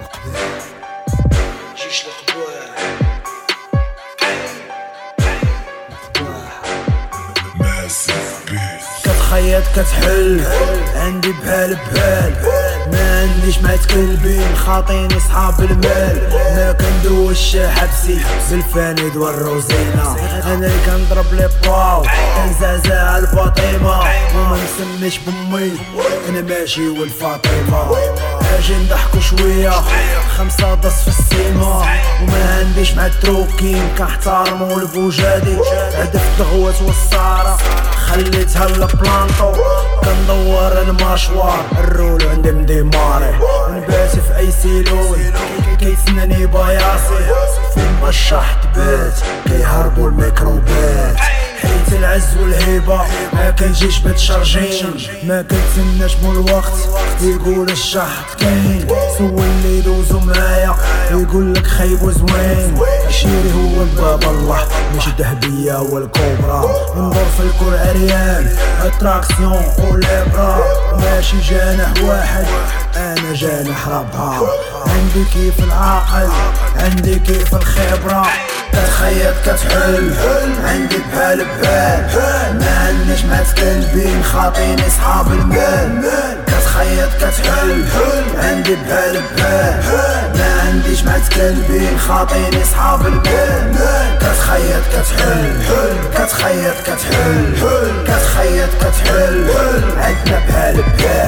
جيش القباح كتخيط كتحل عندي بحال ما عنديش مع تكلبين خاطيني صحاب المال ما كندوش حبسي بالفانيد والروزينة انا اللي كنضرب لي باو كنزعزع الفاطمة وما نسميش بمي انا ماشي والفاطمة اجي نضحكو شوية 5 دص في السيما وما عنديش مع التروكين كنحتارمو البوجادي هدف الغوات والسارة خليتها لبلانطو كندور المشوار الرول عندي مديماري نباتي في اي سيلون كيتسناني باياسي فين ما الشحط بات كيهربو الميكروبات حيت العز والهيبة ما كنجيش بتشارجين ما كنتسناش مول الوقت يقول الشحط كاين سول اللي يدوزو معايا يقولك خايب وزوين شيري هو الباب الله مش الذهبية والكوبرا ندور في الكل عريان اتراكسيون وليبرا ماشي جانح واحد انا جانح ربعة عندي كيف العاقل عندي كيف الخبرة كتخيط كتحل عندي بحال ما عنديش مع تكلبين خاطيني صحاب المال كتخيط كتحل عندي بحال ما عنديش مع تكلبين خاطيني صحاب المال كتخيط كتحل كتخيط كتحل كتخيط كتحل عندنا بحال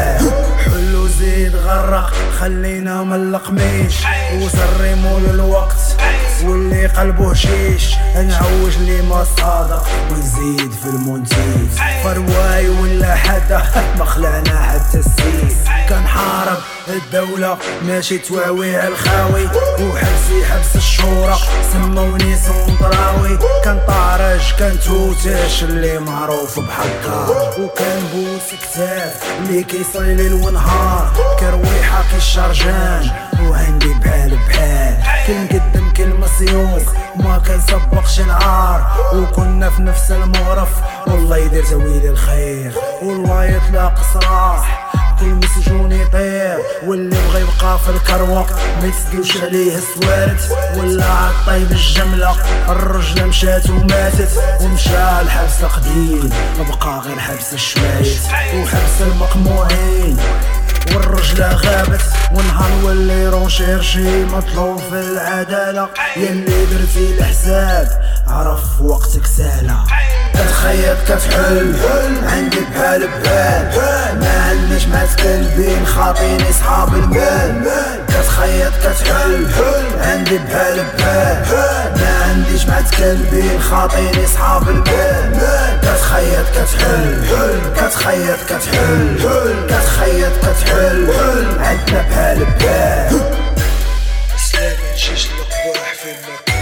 حل وزيد غرق خلينا من القميش وزري مول الوقت واللي قلبه شيش نعوج لي ما صادق ونزيد في المونتيز فرواي ولا حدا ما خلعنا حتى السيف كنحارب الدولة ماشي تواويها الخاوي وحبسي حبس الشورى سموني سنطراوي كنطارج كنتوتش اللي معروف بحقا وكنبوس كتاف اللي كيصلي ليل ونهار كرويحة كيشارجان وعندي بحال كنقدم كلمة سيوك ما كنسبقش العار وكنا في نفس المغرف والله يدير زويل الخير والله يطلق صراح كل مسجون يطير واللي بغى يبقى في الكروة ما يتسدوش عليه السوارت ولا عالطيب الجملة الرجلة مشات وماتت ومشى الحبس قديم بقى غير حبس الشمايت وحبس المقموعين والرجلة غابت ونهار نولي رونشيرشي مطلوب في العدالة يلي درتي الحساب عرف وقتك سالة كتخيط كتحل عندي بحال ما عنديش مع تكلبين خاطيني صحاب المال كتخيط كتحل عندي بحال ما عنديش مع تكلبين خاطيني صحاب المال كتخيط كتحل كتخيط كتحل كتخيط كتحل عندنا بحال ساكن جيش القباح في المكان